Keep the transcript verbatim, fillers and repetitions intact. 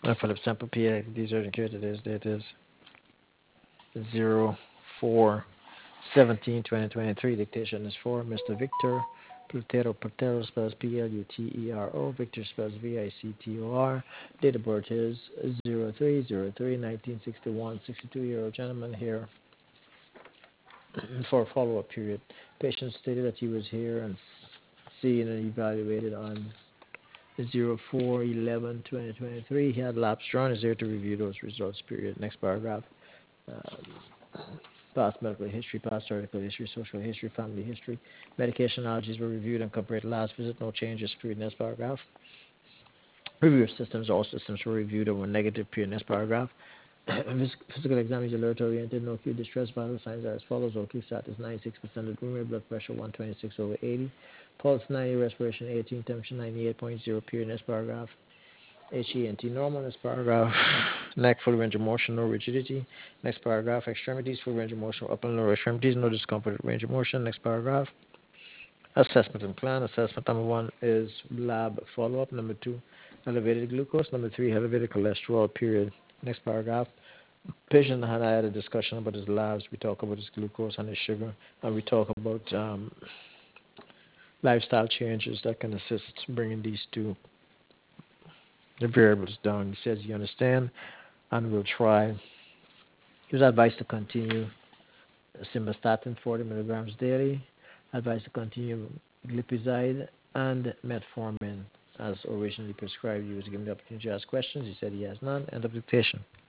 And for the sample P, these are the curated is date is zero four seventeen twenty twenty-three. Dictation is for Mister Victor Plutero. Plutero spells P L U T E R O. Victor spells V I C T O R. Date of birth is zero three zero three nineteen sixty-one. sixty-two year old gentleman here for a follow up period. Patient stated that he was here and seen and evaluated on zero four eleven twenty twenty-three. He had labs drawn. Is there to review those results. Period. Next paragraph. Um, past medical history, past article history, social history, family history. Medication allergies were reviewed and compared to last visit. No changes. Period. Next paragraph. Review of systems. All systems were reviewed and were negative. Period. Next paragraph. Physical exam is alert oriented. No acute distress. Vital signs are as follows. O Q sat is ninety-six percent of room rate. Blood pressure one twenty-six over eighty. Pulse ninety. Respiration eighteen. Temperature ninety-eight point zero. Period. Next paragraph. H E N T normal. Next paragraph. Neck full range of motion, no rigidity. Next paragraph. Extremities full range of motion, upper and lower extremities, no discomfort, range of motion. Next paragraph. Assessment and plan. Assessment number one is lab follow up. Number two, elevated glucose. Number three, elevated cholesterol. Period. Next paragraph. Patient and I had a discussion about his labs. We talk about his glucose and his sugar, and we talk about um, lifestyle changes that can assist bringing these two the variables down. He says you understand and will try. He was advised to continue simvastatin forty milligrams daily, advised to continue glipizide and metformin as originally prescribed. He was given the opportunity to ask questions. He said he has none. End of dictation.